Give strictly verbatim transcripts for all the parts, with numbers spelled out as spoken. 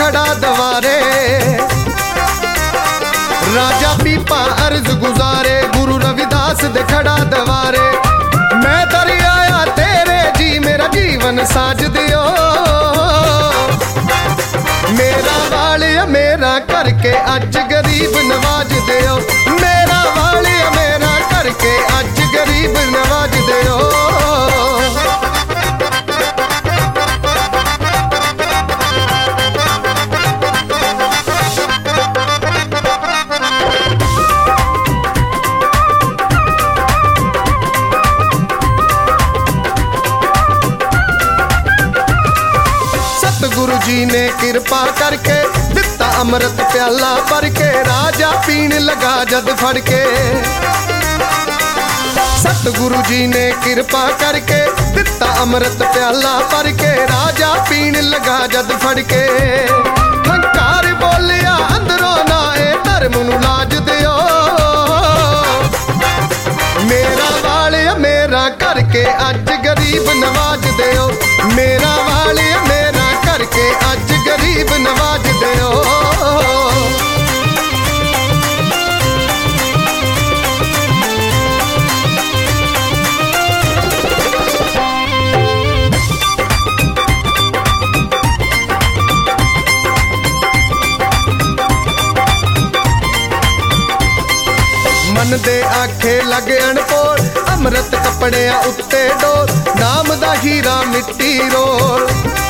खड़ा दवारे। राजा पीपा अर्ज गुजारे गुरु रविदास दे खड़ा दवारे। मैं दर आया तेरे जी मेरा जीवन साज दियो। मेरा वालिया मेरा करके अज गरीब नवाज दियो। मेरा वालिया मेरा करके अज गरीब नवाज दियो। गुरु जी ने कृपा करके दिता अमृत प्याला भर के। राजा पीण लगा जद फड़ के। सतगुरु जी ने कृपा करके दिता अमृत प्याला भर के। राजा पीण लगा जद फड़ के। हंकार बोलिया अंदरों ना ए धर्म नू लाज दियो। मेरा वालिया मेरा करके अज गरीब नवाज दियो। मेरा वालिया मेरा करके अज गरीब नवाज दियो। मन दे आखे लगे अनपोल अमृत कपड़े उत्ते डोल। नाम दा हीरा मिट्टी रोल।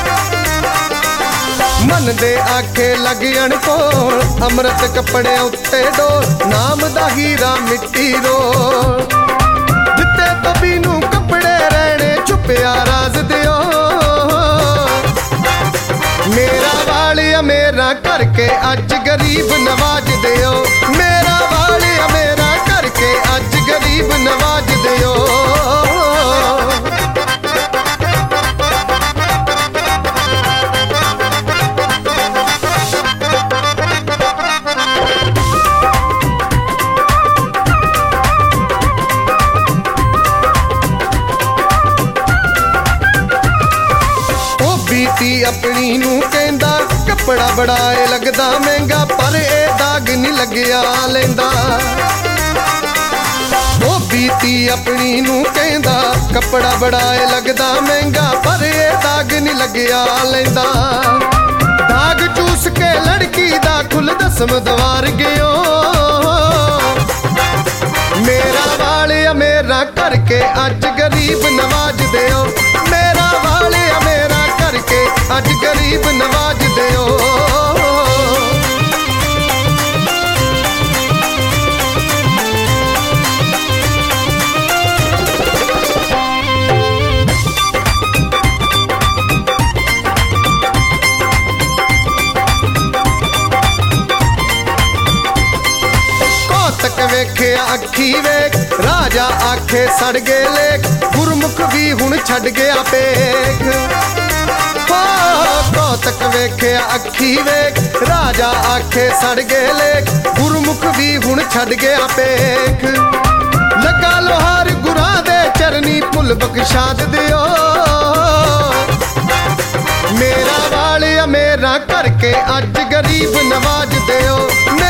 मन दे आखे लगे अनपोल अमृत कपड़े उत्ते डोल। नाम दा हीरा मिट्टी रोल। दिते तभी नू कपड़े रहने छुपिया राज दियो। मेरा वालिया मेरा करके अज गरीब नवाज दियो। मेरा वालिया मेरा करके अज गरीब नवाज दियो। बीती अपनी नू कहंदा कपड़ा बड़ा लगदा महंगा पर ए दाग नहीं लग्या लेंदा। ओ बीती अपनी नू कहंदा कपड़ा बड़ा लगदा महंगा पर ए दाग नहीं लग्या लेंदा। दाग चूस के लड़की दा खुल दसम दवार गयो। मेरा वालिया मेरा करके अज गरीब नवाज दियो। मेरा वालिया मेरा करके अज गरीब नवाज दियो। कौतक वेख्या अखी वेख राजा आखे सड़ गए लेख। गुरमुख भी हुण छड़ गया पेख। कौतक वेख्या अखी वेख राजा आखे सड़ गए लेख। गुरमुख भी हुण छड़ गया पेख। लगा लोहार गुरा दे चरनी भुल बख्शाद दियो। मेरा वालिया मेरा करके अज गरीब नवाज दियो।